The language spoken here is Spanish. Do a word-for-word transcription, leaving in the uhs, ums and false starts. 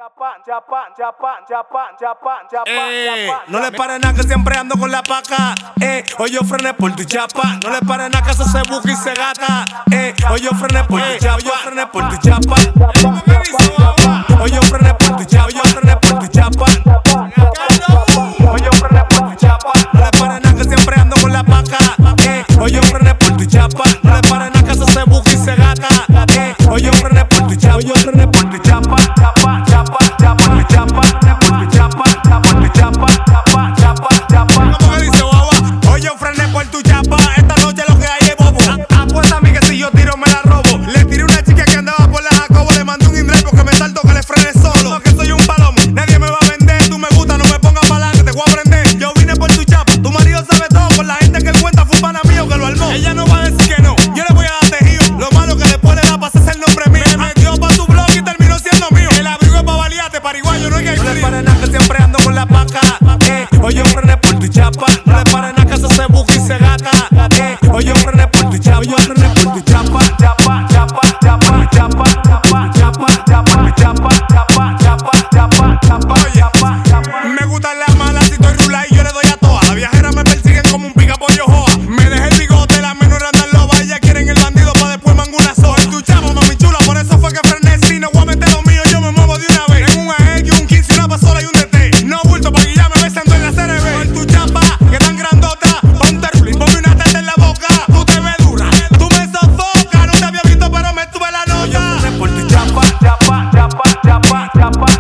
Eh, no le pare nada que siempre ando con la paca. Eh, hoy yo frené por tu chapa. No le pare nada que eso se busca y se gata. Eh, hoy yo frené por tu chapa. Hoy yo frené por tu chapa. Hoy yo frené por tu chapa. Hoy yo frené por tu chapa. Hoy yo frené por tu chapa. No le pare nada que siempre ando con la paca. Eh, hoy yo frené por tu chapa. No le pare nada que eso se busca y se gata. Eh, hoy yo frené por tu chapa. Hoy yo frené por tu chapa. Chapa, chapa, chapa, por tu chapa. Por tu chapa, por tu chapa, chapa, chapa, chapa. ¿Cómo que dice guagua? Hoy yo frené por tu chapa. Esta noche lo que hay es bobo. Apuesta a mí que si yo tiro me la robo. Le tiré una chica que andaba por la Jacobo. Le mandé un inglés porque me salto que le frene solo. No, que soy un palomo, nadie me va a vender. Tú me gusta, no me pongas pa'lante, te voy a prender. Yo vine por tu chapa, tu marido sabe todo. Por la gente que él cuenta fue un pana mío que lo armó. Ella no va a decir que no, yo le voy a dar tejido. Lo malo que después le da para hacerse el nombre mío. Me metió pa' tu blog y terminó siendo mío. El abrigo es pa' balearte, pariguayo, no hay que. No le pare nada que siempre ando con la paca. Eh, hoy yo frené por tu chapa. No le pare nada que eso se busca y se gata. Eh, hoy yo frené por tu chapa. Hoy yo frené por tu chapa. Chapa, chapa, chapa, chapa, chapa, chapa, chapa, chapa, chapa, chapa, chapa, chapa, chapa, chapa. Me gustan las malas, si estoy rula y yo le doy a todas. Las viajeras me persiguen como un pica pollo joa. Me dejé el bigote, las menores andan loba. Ellas quieren el bandido pa' después mango una sola. Tu chapa, mami chula, por eso fue que frené. Si no voy a meter lo mío, yo me muevo de una vez. En un A X, un quince, una pasola y un D T. No bulto pa' que ya me besando en la C R B. Por tu chapa, que tan grandota. Ponte rulín, ponme una teta en la boca. Tú te ves dura, tú me sofocas. No te había visto, pero me tuve la nota. Yo frené por tu chapa, chapa, chapa, chapa, chapa.